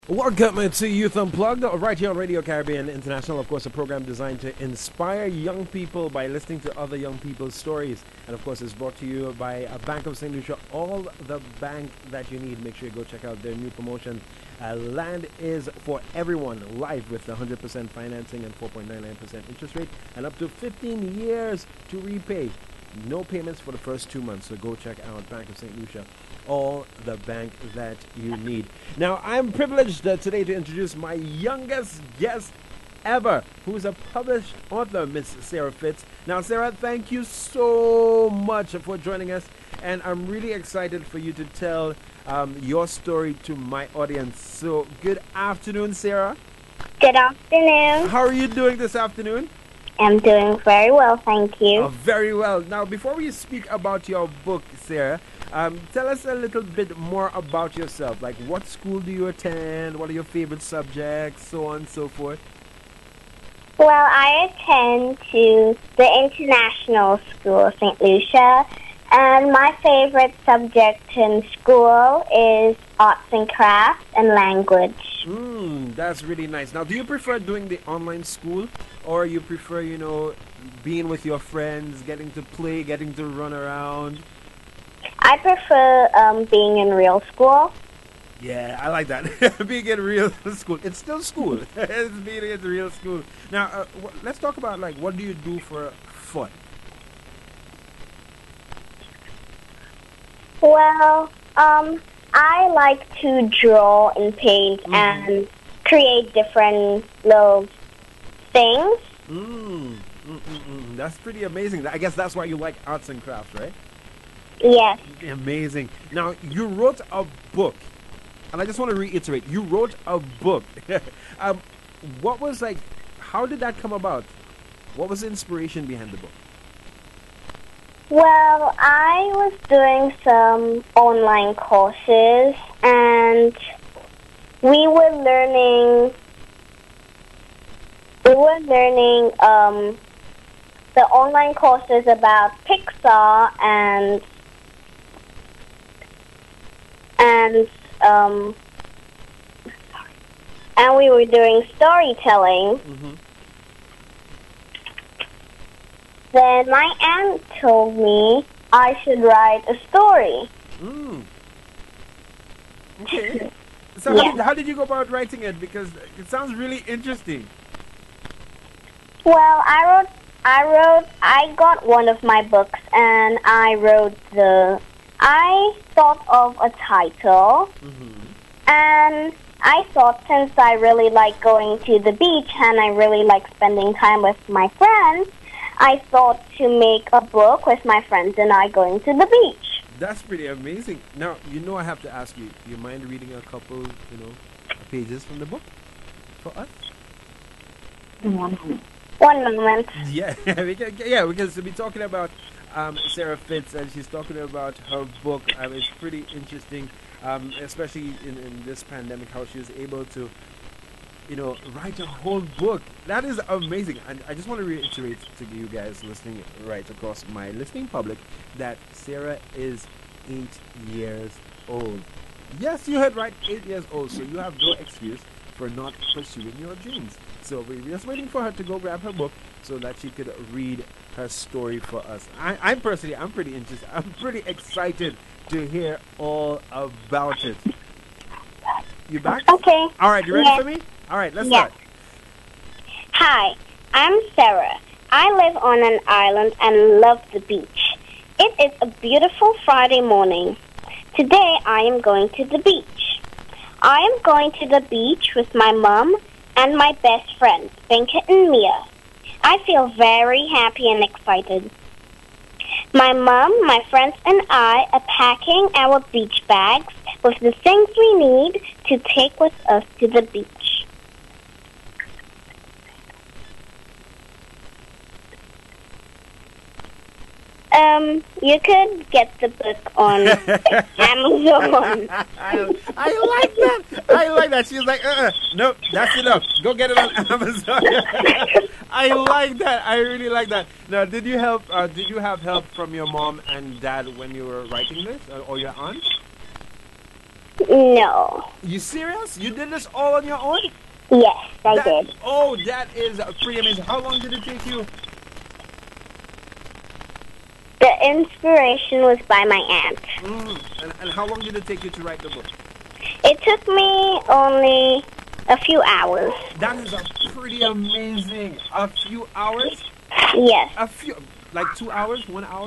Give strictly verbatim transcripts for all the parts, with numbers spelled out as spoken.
Welcome to Youth Unplugged, right here on Radio Caribbean International. Of course, a program designed to inspire young people by listening to other young people's stories. And of course, it's brought to you by a Bank of Saint Lucia, all the bank that you need. Make sure you go check out their new promotion. Uh, land is for everyone, live with one hundred percent financing and four point nine nine percent interest rate, and up to fifteen years to repay. No payments for the first two months. So go check out Bank of Saint Lucia, all the bank that you need. Now, I'm privileged uh, today to introduce my youngest guest ever, who's a published author, Miss Sarah Fitz. Now, Sarah, thank you so much for joining us, and I'm really excited for you to tell um, your story to my audience. So, good afternoon, Sarah. Good afternoon. How are you doing this afternoon? I'm doing very well, thank you. Oh, very well. Now, before we speak about your book, Sarah, um, tell us a little bit more about yourself. Like, what school do you attend? What are your favorite subjects? So on and so forth. Well, I attend to the International School of Saint Lucia, and my favorite subject in school is arts and crafts and language. Hmm, that's really nice. Now, do you prefer doing the online school, or you prefer, you know, being with your friends, getting to play, getting to run around? I prefer um, being in real school. Yeah, I like that. Being in real school. It's still school. It's being in real school. Now, uh, w- let's talk about, like, what do you do for fun? Well, um, I like to draw and paint Mm-hmm. and create different little things. Mm, mm, mm, mm. That's pretty amazing. I guess that's why you like arts and crafts, right? Yes. Amazing. Now, you wrote a book, and I just want to reiterate, you wrote a book. um, what was, like, how did that come about? What was the inspiration behind the book? Well, I was doing some online courses, and we were learning, we were learning um, the online courses about Pixar and and um, and we were doing storytelling. Mm-hmm. Then my aunt told me I should write a story. Mm. Okay. So Yeah. how, did, how did you go about writing it? Because it sounds really interesting. Well, I wrote, I wrote, I got one of my books and I wrote the, I thought of a title, Mm-hmm. and I thought since I really like going to the beach and I really like spending time with my friends, I thought to make a book with my friends and I going to the beach. That's pretty amazing. Now, you know I have to ask you, do you mind reading a couple, you know, pages from the book for us? One moment. Yeah, we can, yeah, because we'll be talking about um, Sarah Fitz, and she's talking about her book. Um, it's pretty interesting, um, especially in, in this pandemic, how she was able to, you know, write a whole book. That is amazing. And I just want to reiterate to you guys listening right across my listening public that Sarah is eight years old. Yes, you heard right, eight years old. So you have no excuse for not pursuing your dreams. So we're just waiting for her to go grab her book so that she could read her story for us. I, I'm personally, I'm pretty interested. I'm pretty excited to hear all about it. You back? Okay. All right, you ready Yes. for me? All right, let's Yes. start. Hi, I'm Sarah. I live on an island and love the beach. It is a beautiful Friday morning. Today I am going to the beach. I am going to the beach with my mom and my best friends, Binka and Mia. I feel very happy and excited. My mom, my friends, and I are packing our beach bags with the things we need to take with us to the beach. Um, you could get the book on Amazon. I, I like that. I like that. She's like, uh-uh. Nope, that's enough. Go get it on Amazon. I like that. I really like that. Now, did you help? Uh, did you have help from your mom and dad when you were writing this, or, or your aunt? No. You serious? You did this all on your own? Yes, I That- did. Oh, that is pretty amazing. How long did it take you? The inspiration was by my aunt. Mm. And, and how long did it take you to write the book? It took me only a few hours. That is a pretty amazing. A few hours? Yes. A few, like two hours? One hour?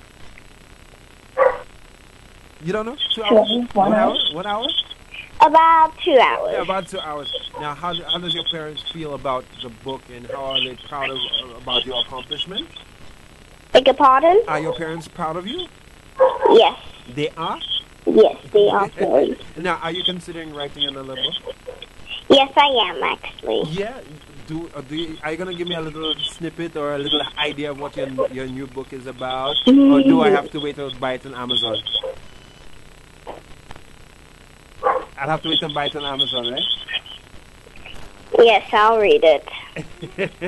You don't know? Two hours? One hour? One hour? About two hours. Yeah, about two hours. Now, how, how does your parents feel about the book, and how are they proud of, about your accomplishment? Beg your pardon? Are your parents proud of you? Yes. They are? Yes, they are very. Now, are you considering writing another book? Yes, I am actually. Yeah. Do, uh, do you, are you going to give me a little snippet or a little idea of what your, your new book is about? Or do I have to wait to buy it on Amazon? I'll have to wait and buy it on Amazon, right? Yes, I'll read it.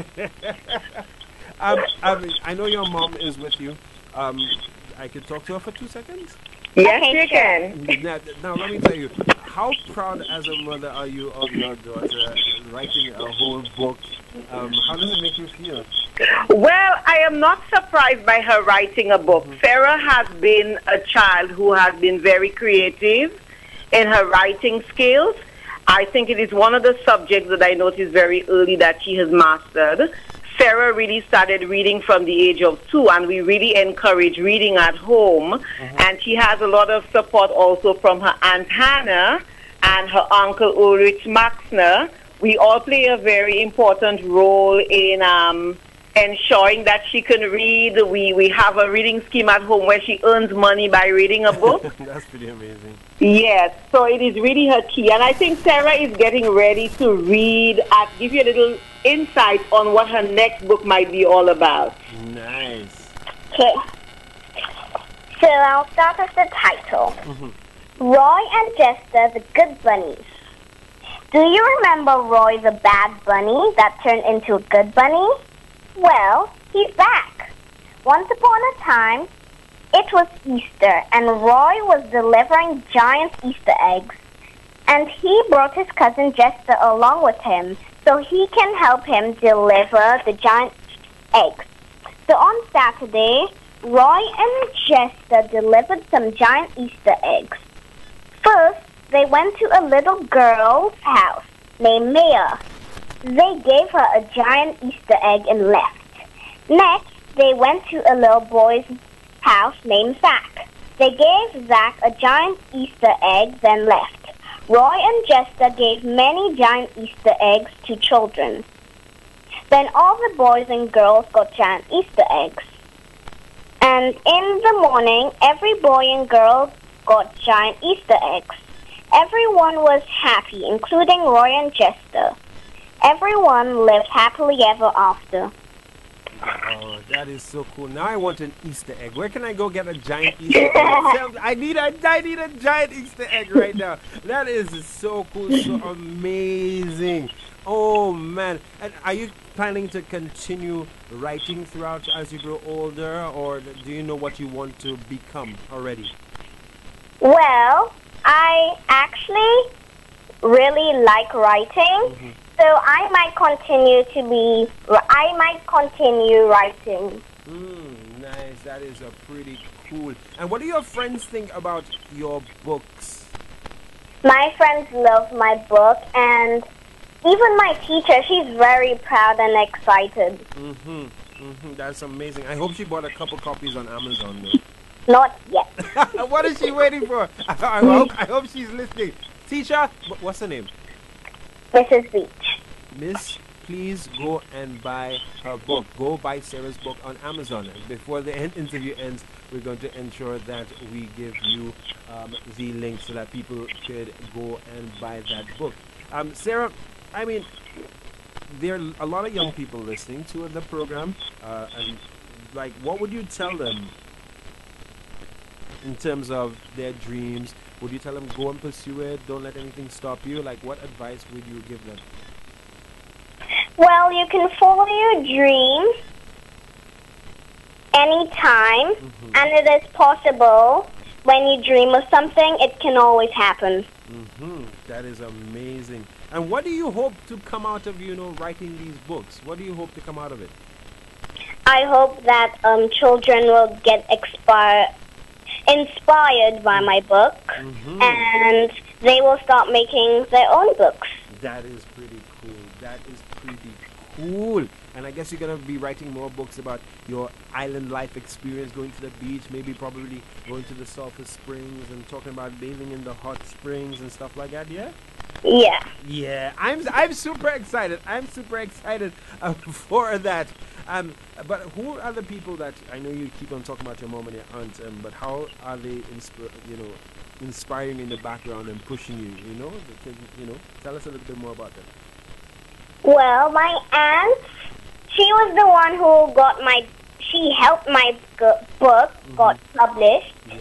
um, um, I know your mom is with you. Um, I could talk to her for two seconds? Yes, Okay, you can. Now, now, let me tell you, how proud as a mother are you of your daughter writing a whole book? Um, how does it make you feel? Well, I am not surprised by her writing a book. Sarah has been a child who has been very creative in her writing skills. I think it is one of the subjects that I noticed very early that she has mastered. Sarah really started reading from the age of two, and we really encourage reading at home. Mm-hmm. And she has a lot of support also from her Aunt Hannah and her Uncle Ulrich Maxner. We all play a very important role in um, ensuring that she can read. We, we have a reading scheme at home where she earns money by reading a book. That's pretty amazing. Yes, so it is really her key. And I think Sarah is getting ready to read and give you a little insight on what her next book might be all about. Nice. Okay. So I'll start with the title. Mm-hmm. Roy and Jester, the Good Bunnies. Do you remember Roy the bad bunny that turned into a good bunny? Well, he's back. Once upon a time, it was Easter, and Roy was delivering giant Easter eggs. And he brought his cousin Jester along with him so he can help him deliver the giant eggs. So on Saturday, Roy and Jester delivered some giant Easter eggs. First, they went to a little girl's house named Maya. They gave her a giant Easter egg and left. Next, they went to a little boy's house named Zach. They gave Zach a giant Easter egg, then left. Roy and Jester gave many giant Easter eggs to children. Then all the boys and girls got giant Easter eggs. And in the morning, every boy and girl got giant Easter eggs. Everyone was happy, including Roy and Jester. Everyone lived happily ever after. Oh, that is so cool. Now I want an Easter egg. Where can I go get a giant Easter egg? I need a, I need a giant Easter egg right now. That is so cool, so amazing. Oh, man. And are you planning to continue writing throughout as you grow older, or do you know what you want to become already? Well, I actually really like writing. Mm-hmm. So I might continue to be, I might continue writing. Mm, nice. That is a pretty cool. And what do your friends think about your books? My friends love my book, and even my teacher, she's very proud and excited. Mm-hmm. Mm-hmm. That's amazing. I hope she bought a couple copies on Amazon, though. Not yet. What is she waiting for? I, I, hope, I hope she's listening. Teacher, what's her name? Missus Beach. Miss, please go and buy her book. Go buy Sarah's book on Amazon. And before the end interview ends, we're going to ensure that we give you um, the link so that people could go and buy that book. Um, Sarah, I mean, there are a lot of young people listening to the program. Uh, and, like, what would you tell them in terms of their dreams? Would you tell them go and pursue it? Don't let anything stop you? Like, what advice would you give them? Well, you can follow your dreams anytime, mm-hmm. and it is possible. When you dream of something, it can always happen. Mm-hmm. That is amazing. And what do you hope to come out of, you know, writing these books? What do you hope to come out of it? I hope that um, children will get expi- inspired by my book, Mm-hmm. and they will start making their own books. That is pretty cool. That is pretty cool. And I guess you're going to be writing more books about your island life experience, going to the beach, maybe probably going to the sulfur springs and talking about bathing in the hot springs and stuff like that, yeah? Yeah. Yeah, I'm I'm super excited. I'm super excited uh, for that. Um, but who are the people that I know you keep on talking about your mom and your aunt? Um, but how are they, insp- you know, inspiring in the background and pushing you? You know, Can, you know, tell us a little bit more about that. Well, my aunt, she was the one who got my, she helped my g- book Mm-hmm. got published. Yes.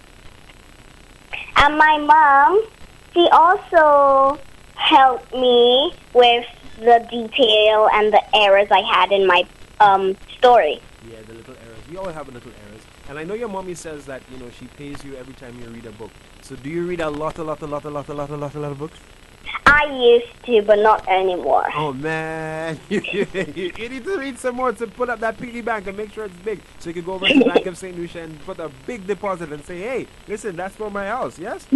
And my mom, she also helped me with the detail and the errors I had in my um, story. Yeah, the little errors. We all have little errors. And I know your mommy says that, you know, she pays you every time you read a book. So do you read a lot, a lot, a lot, a lot, a lot, a lot, a lot of books? I used to, but not anymore. Oh, man. you, you, you need to read some more to put up that piggy bank and make sure it's big. So you can go over to the Bank of Saint Lucia and put a big deposit and say, hey, listen, that's for my house, yes?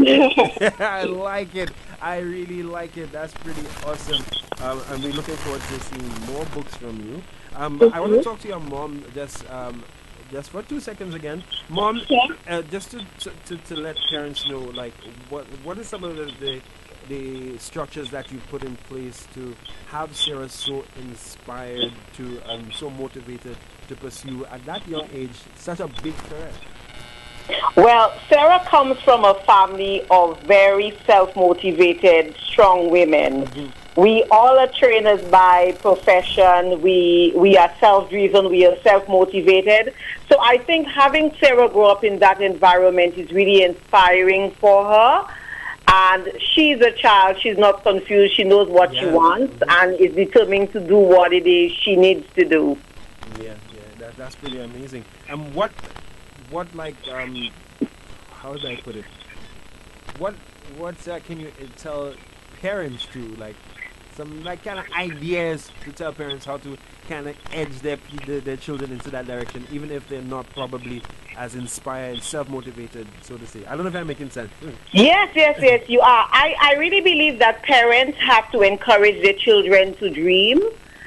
I like it. I really like it. That's pretty awesome. Um, and we're looking forward to seeing more books from you. Um, Mm-hmm. I want to talk to your mom just um, just for two seconds again. Mom, Okay. uh, just to, to, to, to let parents know, like, what what are some of the, the the structures that you put in place to have Sarah so inspired to um, so motivated to pursue at that young age such a big career? Well, Sarah comes from a family of very self-motivated, strong women. We all are trainers by profession. We we are self-driven. We are self-motivated. So I think having Sarah grow up in that environment is really inspiring for her. And she's a child. She's not confused. She knows what she Yeah. wants Mhm. and is determined to do what it is she needs to do. Yeah, yeah, that, that's pretty amazing. And what, what like, um, how do I put it? What, what uh, can you uh, tell parents to, like, some like kind of ideas to tell parents how to kind of edge their, pe- their their children into that direction, even if they're not probably as inspired, self-motivated, so to say. I don't know if I'm making sense. Yes, yes, yes, you are. I, I really believe that parents have to encourage their children to dream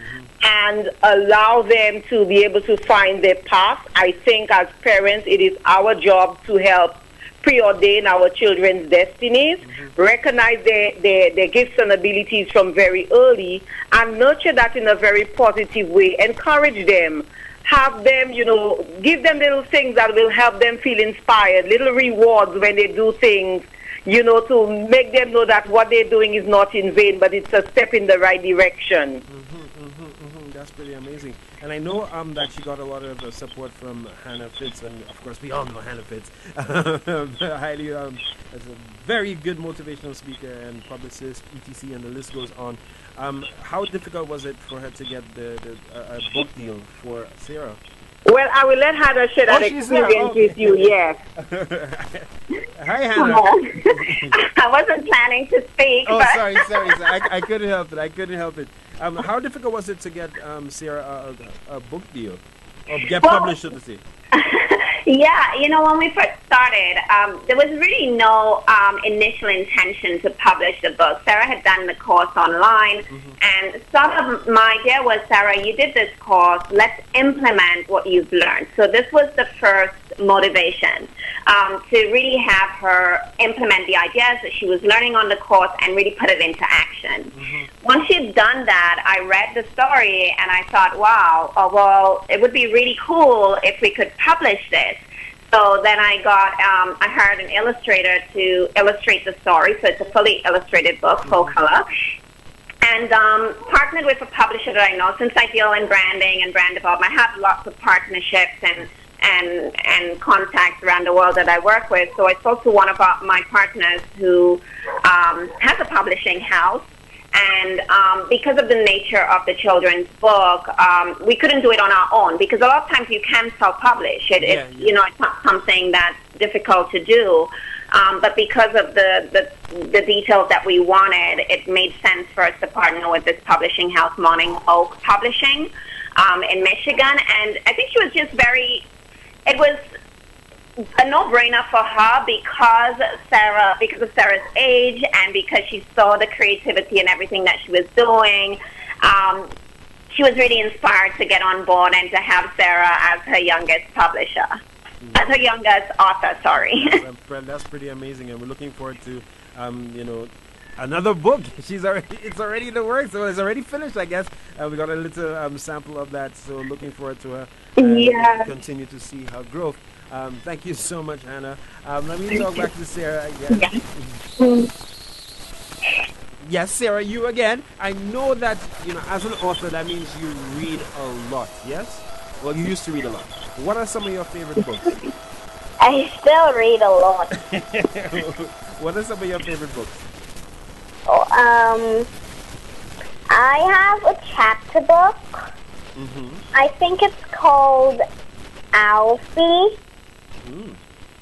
and allow them to be able to find their path. I think as parents, it is our job to help preordain our children's destinies, recognize their, their, their gifts and abilities from very early, and nurture that in a very positive way. Encourage them. Have them, you know, give them little things that will help them feel inspired, little rewards when they do things, you know, to make them know that what they're doing is not in vain, but it's a step in the right direction. Mm-hmm, mm-hmm, mm-hmm. That's pretty amazing. And I know um, that she got a lot of uh, support from Hannah Fitz, and of course we all know Hannah Fitz. Highly, um, as a very good motivational speaker and publicist, et cetera, and the list goes on. Um, how difficult was it for her to get the, the uh, a book deal for Sarah? Well, I will let Hannah share that Oh, she's there. experience Okay. with you, yes. Hi, Hannah. I wasn't planning to speak, Oh, but sorry, sorry. sorry. I, I couldn't help it. I couldn't help it. Um, how difficult was it to get um, Sarah a, a, a book deal? Or get Well- published, so to say? yeah, you know, when we first started, um, there was really no um, initial intention to publish the book. Sarah had done the course online, and sort of my idea was, Sarah, you did this course, let's implement what you've learned. So this was the first motivation, um, to really have her implement the ideas that she was learning on the course and really put it into action. Once she'd done that, I read the story and I thought, wow, oh, well, it would be really cool if we could publish this. So then I got, um, I hired an illustrator to illustrate the story. So it's a fully illustrated book, full color. And um, partnered with a publisher that I know. Since I deal in branding and brand development, I have lots of partnerships and and and contacts around the world that I work with. So I spoke to one of our, my partners who um, has a publishing house. And um, because of the nature of the children's book, um, we couldn't do it on our own because a lot of times you can self-publish. It, Yeah, it's, yeah. you know, it's not something that's difficult to do. Um, but because of the, the the details that we wanted, it made sense for us to partner with this publishing house, Morning Oak Publishing, um, in Michigan. And I think she was just very, it was a no-brainer for her because Sarah, because of Sarah's age and because she saw the creativity and everything that she was doing. Um, she was really inspired to get on board and to have Sarah as her youngest publisher. As her youngest author, sorry. That's, that's pretty amazing, and we're looking forward to, um, you know, another book. She's already, it's already in the works, so it's already finished, I guess. Uh, we got a little um, sample of that, so looking forward to her. And Yeah. continue to see her growth. Um, thank you so much, Anna. Um, let me talk back to Sarah again. Yeah. Yes, Sarah, you again. I know that, you know, as an author, that means you read a lot. Yes. Well, you used to read a lot. What are some of your favorite books? I still read a lot. What are some of your favorite books? Oh, um, I have a chapter book. Mm-hmm. I think it's called Alfie. Mm.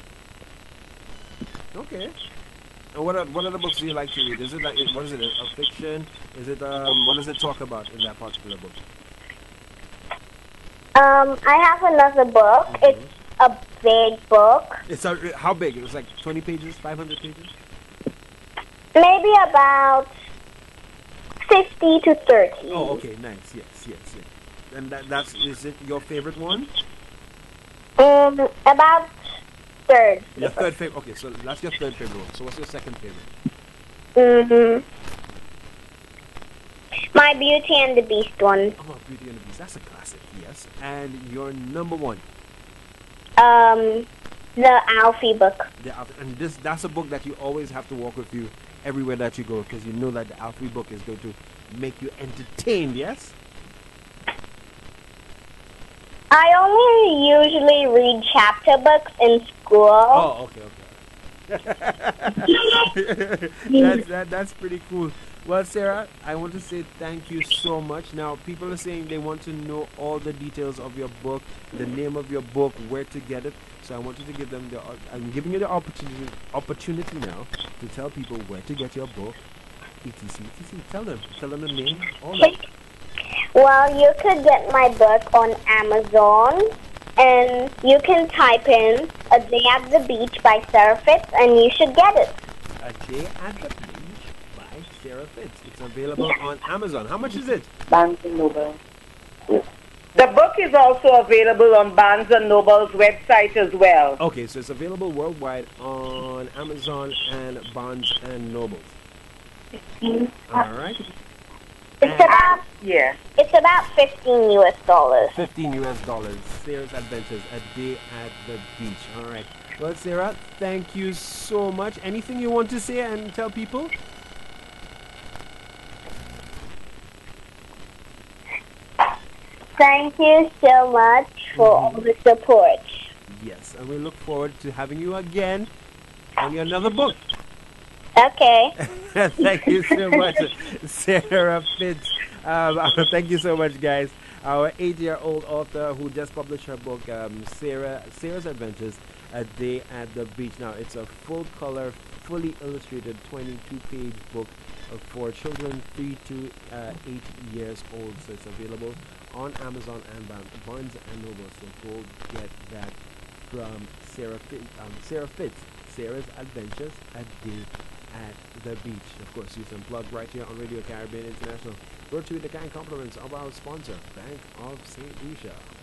Okay. And what are, what other books do you like to read? Is it like, what is it, a, a fiction? Is it, um, what does it talk about in that particular book? Um, I have another book. Mm-hmm. It's a big book. It's a, how big? It was like twenty pages, five hundred pages? Maybe about fifty to thirty. Oh, okay, nice. Yes, yes, yes. And that, that's, is it your favorite one? Um, about third. Your third favorite. Okay, so that's your third favorite one. So what's your second favorite? Mm-hmm. My Beauty and the Beast one. Oh, Beauty and the Beast. That's a classic, yes. And your number one? Um, the Alfie book. The Alfie, and this that's a book that you always have to walk with you everywhere that you go, because you know that the Alfie book is going to make you entertained, yes? I only usually read chapter books in school. Oh, okay, okay. that's, that, that's pretty cool. Well, Sarah, I want to say thank you so much. Now, people are saying they want to know all the details of your book, the name of your book, where to get it. So I want you to give them the, I'm giving you the opportunity, opportunity now to tell people where to get your book, et cetera, et cetera. Tell them, tell them the name, all that. Well, you could get my book on Amazon, and you can type in A Day at the Beach by Sarah Fitz, and you should get it. A Day at the Beach by Sarah Fitz. It's available on Amazon. How much is it? Barnes and Noble. The book is also available on Barnes and Noble's website as well. Okay, so it's available worldwide on Amazon and Barnes and Noble. All right. It's about Yeah. it's about fifteen U S dollars. fifteen U S dollars. Sarah's Adventures, A Day at the Beach. All right. Well, Sarah, thank you so much. Anything you want to say and tell people? Thank you so much for all the support. Yes, and we look forward to having you again on your another book. Okay. Thank you so much, Sarah Fitz. Um, thank you so much, guys. Our eight-year-old author who just published her book, um, Sarah Sarah's Adventures, A Day at the Beach. Now, it's a full-color, fully illustrated twenty-two page book uh, for children three to uh, eight years old. So it's available on Amazon and Barnes and Noble. So go get that from Sarah Fitz. Um, Sarah Fitz, Sarah's Adventures, A Day at the Beach. Of course, Youth Unplugged right here on Radio Caribbean International. Brought to you with the kind compliments of our sponsor, Bank of Saint Lucia.